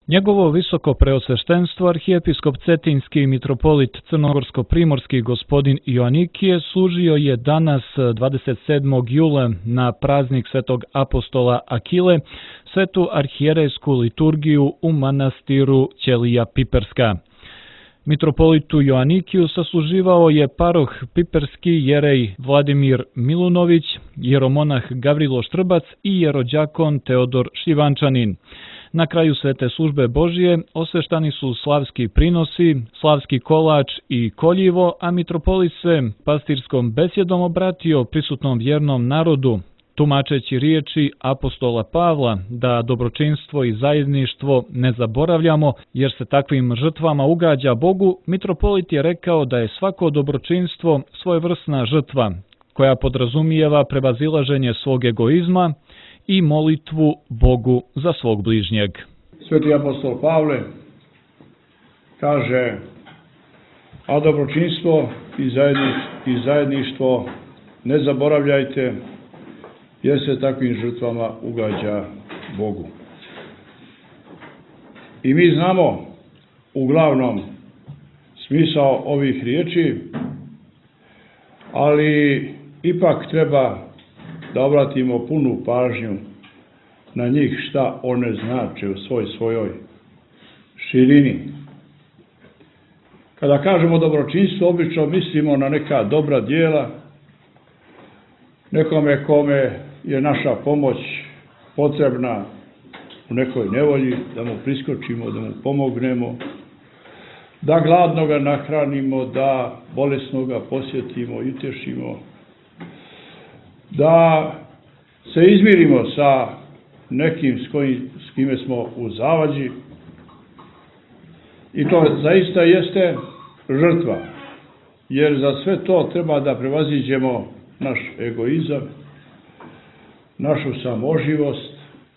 Njegovo visoko preosveštenstvo arhijepiskop Cetinski i mitropolit crnogorsko-primorski gospodin Joanikije služio je danas 27. jula na praznik svetog apostola Akile, svetu arhijerejsku liturgiju u manastiru Ćelija Piperska. Mitropolitu Joanikiju sasluživao je paroh piperski jerej Vladimir Milunović, jeromonah Gavrilo Štrbac i jerođakon Teodor Šivančanin. Na kraju svete službe Božije osveštani su slavski prinosi, slavski kolač i koljivo, a mitropolit se pastirskom besjedom obratio prisutnom vjernom narodu, tumačeći riječi apostola Pavla da dobročinstvo i zajedništvo ne zaboravljamo, jer se takvim žrtvama ugađa Bogu. Mitropolit je rekao da je svako dobročinstvo svojevrsna žrtva, koja podrazumijeva prevazilaženje svog egoizma i molitvu Bogu za svog bližnjeg. Sveti apostol Pavle kaže: a dobročinstvo i zajedništvo ne zaboravljajte, jer se takvim žrtvama ugađa Bogu. I mi znamo uglavnom smisao ovih riječi, ali ipak treba da obratimo punu pažnju na njih, šta one znače u svojoj širini. Kada kažemo dobročinstvo, obično mislimo na neka dobra djela, nekome kome je naša pomoć potrebna u nekoj nevolji, da mu priskočimo, da mu pomognemo, da gladnoga nahranimo, da bolesnoga posjetimo i utješimo, da se izmirimo sa nekim s kime smo u zavađi. I to zaista jeste žrtva, jer za sve to treba da prevaziđemo naš egoizam, našu samoživost,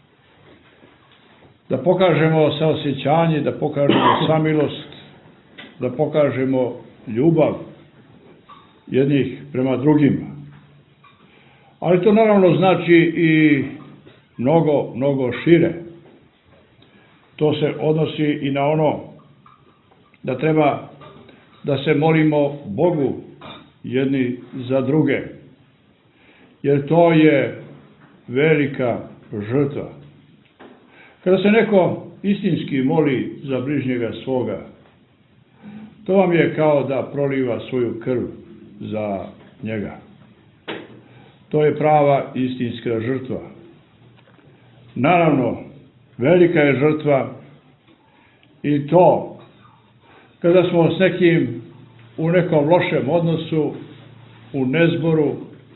da pokažemo saosjećanje, da pokažemo samilost, da pokažemo ljubav jednih prema drugima. Ali to naravno znači i mnogo šire. To se odnosi i na ono da treba da se molimo Bogu jedni za druge, jer to je velika žrtva. Kada se neko istinski moli za bližnjega svoga, to vam je kao da proliva svoju krv za njega. To je prava istinska žrtva. Naravno, velika je žrtva i to kada smo s nekim u nekom lošem odnosu, u nezboru,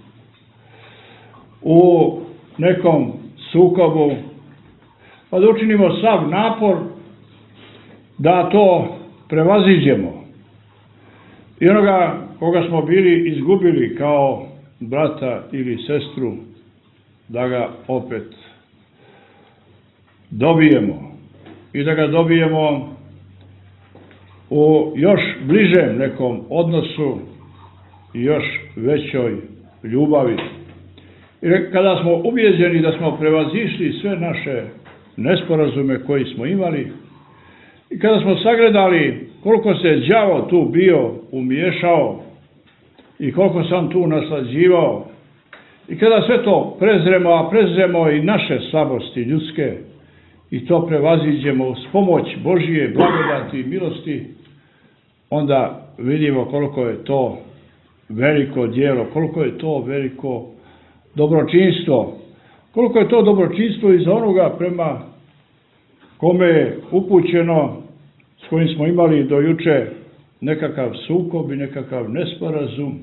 u nekom sukobu, pa da učinimo sav napor da to prevaziđemo. I onoga koga smo bili izgubili kao brata ili sestru, da ga opet dobijemo i da ga dobijemo u još bližem nekom odnosu i još većoj ljubavi. I kada smo ubijeđeni da smo prevazišli sve naše nesporazume koji smo imali i kada smo sagledali koliko se đavo tu bio umiješao i koliko sam tu naslađivao, i kada sve to prezremo, a prezremo i naše slabosti ljudske i to prevaziđemo s pomoć Božije blagodati i milosti, onda vidimo koliko je to veliko djelo, koliko je to veliko dobročinstvo, koliko je to dobročinstvo i za onoga prema kome je upućeno, s kojim smo imali do juče nekakav sukob i nekakav nesporazum.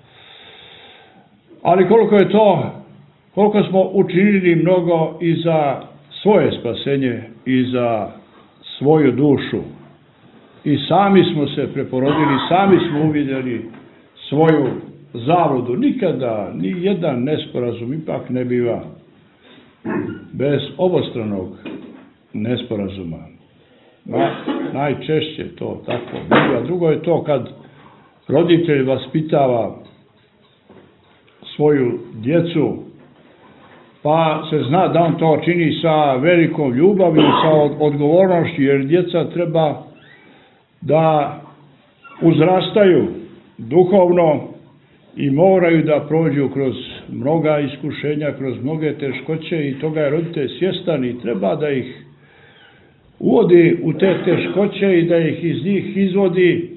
Ali koliko smo učinili mnogo i za svoje spasenje i za svoju dušu. I sami smo se preporodili, sami smo uvidjeli svoju zabludu. Nikada ni jedan nesporazum ipak ne biva bez obostranog nesporazuma. Najčešće to tako biva. Drugo je to kad roditelj vaspitava svoju djecu, pa se zna da on to čini sa velikom ljubavlju, sa odgovornošću, jer djeca treba da uzrastaju duhovno i moraju da prođu kroz mnoga iskušenja, kroz mnoge teškoće, i toga je roditelj svjestan i treba da ih uvodi u te teškoće i da ih iz njih izvodi,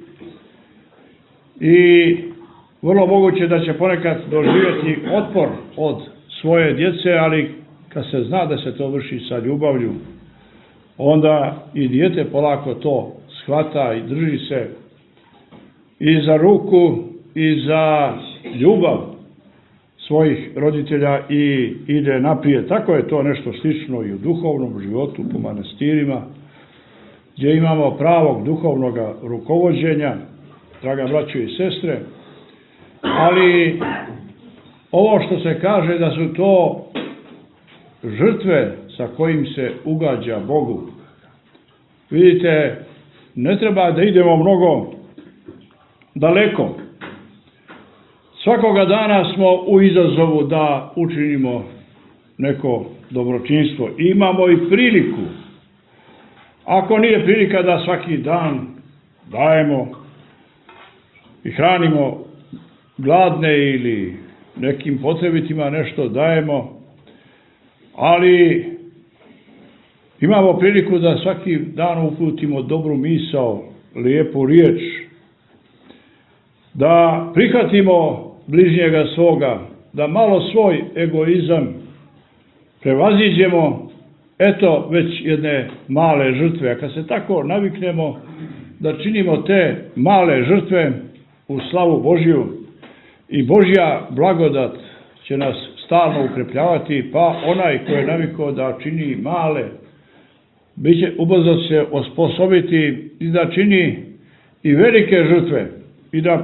i vrlo moguće da će ponekad doživjeti otpor od svoje djece, ali kad se zna da se to vrši sa ljubavlju, onda i dijete polako to shvata i drži se i za ruku i za ljubav svojih roditelja i ide naprijed. Tako je to nešto slično i u duhovnom životu po manastirima, gdje imamo pravog duhovnog rukovođenja, draga braćo i sestre, ali ovo što se kaže da su to žrtve sa kojim se ugađa Bogu. Vidite, ne treba da idemo mnogo daleko. Svakoga dana smo u izazovu da učinimo neko dobročinstvo. Imamo i priliku. Ako nije prilika da svaki dan dajemo i hranimo gladne ili nekim potrebitima nešto dajemo, ali imamo priliku da svaki dan uputimo dobru misao, lijepu riječ, da prihvatimo bližnjega svoga, da malo svoj egoizam prevaziđemo, eto već jedne male žrtve. A kad se tako naviknemo da činimo te male žrtve u slavu Božju, i Božja blagodat će nas stalno ukrepljavati, pa onaj ko je navikao da čini male, ubrzo će se osposobiti i da čini i velike žrtve i da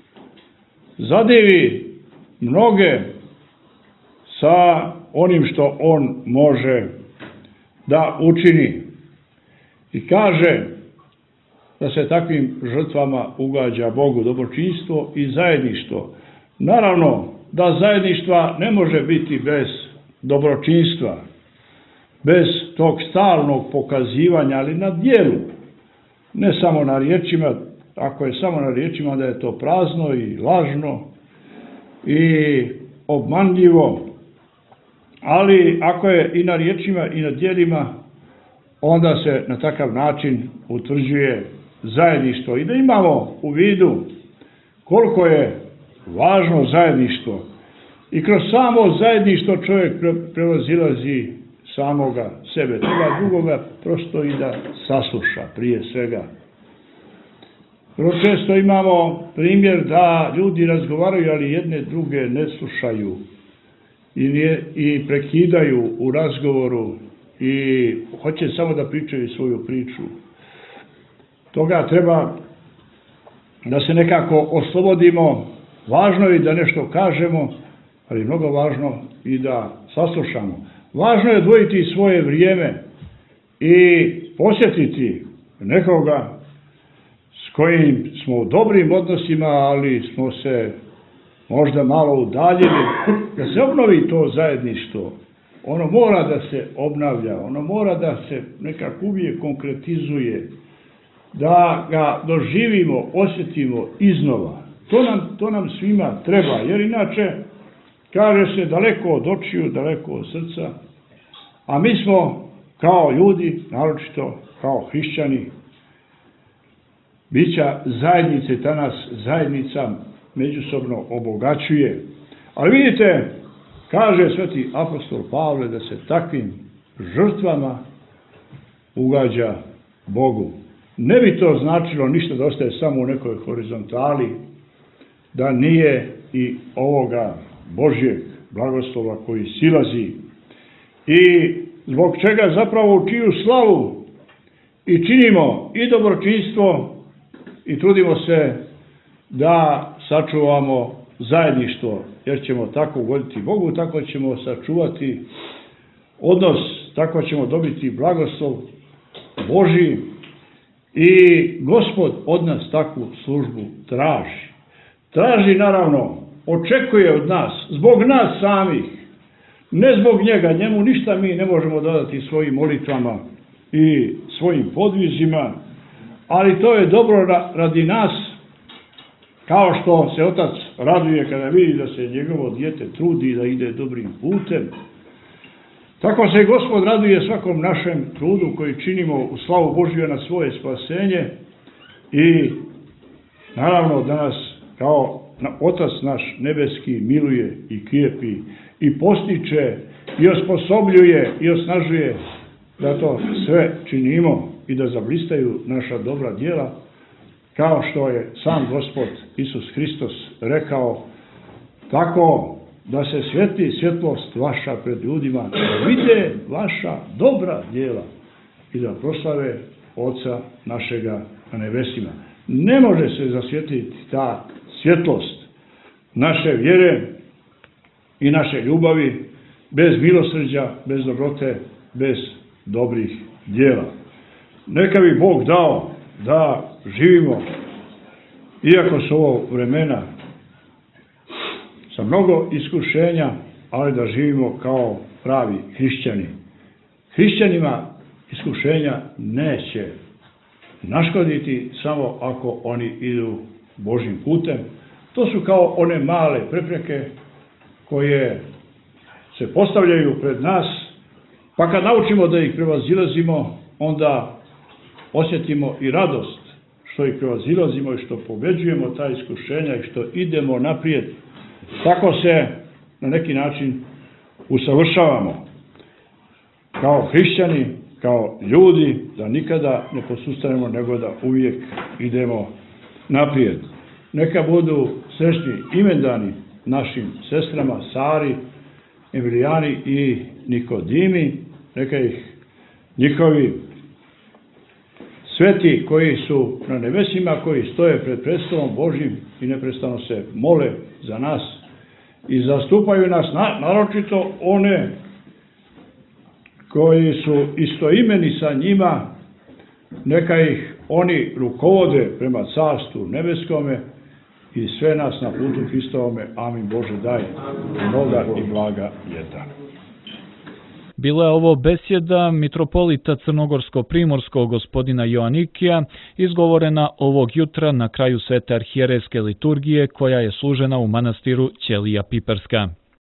zadivi mnoge sa onim što on može da učini. I kaže da se takvim žrtvama ugađa Bogu dobročinstvo i zajedništvo. Naravno da zajedništva ne može biti bez dobročinstva, bez tog stalnog pokazivanja, ali na djelu, ne samo na riječima. Ako je samo na riječima, da je to prazno i lažno i obmanljivo, ali ako je i na riječima i na djelima, onda se na takav način utvrđuje zajedništvo. I da imamo u vidu koliko je važno zajedništvo. I kroz samo zajedništvo čovjek prevazilazi samoga sebe. Treba drugoga prosto i da sasluša prije svega. Vrlo često imamo primjer da ljudi razgovaraju, ali jedne druge ne slušaju i prekidaju u razgovoru i hoće samo da pričaju svoju priču. Toga treba da se nekako oslobodimo. Važno je da nešto kažemo, ali mnogo važno i da saslušamo. Važno je odvojiti svoje vrijeme i posjetiti nekoga s kojim smo u dobrim odnosima, ali smo se možda malo udaljili, da se obnovi to zajedništvo. Ono mora da se obnavlja, ono mora da se nekako uvijek konkretizuje, da ga doživimo, osjetimo iznova. To nam svima treba, jer inače, kaže se, daleko od očiju, daleko od srca, a mi smo kao ljudi, naročito kao hrišćani, bića zajednice, ta nas zajednica međusobno obogaćuje. Ali vidite, kaže sveti apostol Pavle da se takvim žrtvama ugađa Bogu. Ne bi to značilo ništa da ostaje samo u nekoj horizontali, da nije i ovoga Božjeg blagoslova koji silazi. I zbog čega zapravo u čiju slavu i činimo i dobročinstvo i trudimo se da sačuvamo zajedništvo, jer ćemo tako ugoditi Bogu, tako ćemo sačuvati odnos, tako ćemo dobiti blagoslov Božji i Gospod od nas takvu službu traži. Traži, naravno, očekuje od nas, zbog nas samih, Ne zbog njega, njemu ništa mi ne možemo dodati svojim molitvama i svojim podvizima, ali to je dobro radi nas, kao što se otac raduje kada vidi da se njegovo dijete trudi da ide dobrim putem. Tako se Gospod raduje svakom našem trudu koji činimo u slavu Božju na svoje spasenje i naravno da nas kao Otac naš nebeski miluje i krijepi i postiče i osposobljuje i osnažuje da to sve činimo i da zablistaju naša dobra djela, kao što je sam Gospod Isus Hristos rekao, tako da se svjetli svjetlost vaša pred ljudima, da vide vaša dobra djela i da proslave Oca našega na nebesima. Ne može se zasvjetliti ta svjetlost naše vjere i naše ljubavi bez milosrđa, bez dobrote, bez dobrih djela. Neka bi Bog dao da živimo, iako su ovo vremena sa mnogo iskušenja, ali da živimo kao pravi hrišćani. Hrišćanima iskušenja neće naškoditi samo ako oni idu Božjim putem. To su kao one male prepreke koje se postavljaju pred nas, pa kad naučimo da ih prevazilazimo, onda osjetimo i radost što ih prevazilazimo i što pobeđujemo ta iskušenja i što idemo naprijed. Tako se na neki način usavršavamo kao hrišćani, kao ljudi, da nikada ne posustanemo, nego da uvijek idemo naprijed. Neka budu srećni imendani našim sestrama Sari, Emilijani i Nikodimi, neka ih njihovi sveti koji su na nebesima, koji stoje pred prestolom Božjim i neprestano se mole za nas i zastupaju nas, naročito one koji su istoimeni sa njima, neka ih oni rukovode prema carstvu nebeskome i sve nas na putu Hristovome. Amin. Bože daj mnoga i blaga ljeta. Bila je ovo besjeda mitropolita Crnogorsko-primorskog gospodina Joanikija, izgovorena ovog jutra na kraju svete arhijerejske liturgije koja je služena u manastiru Ćelija Piperska.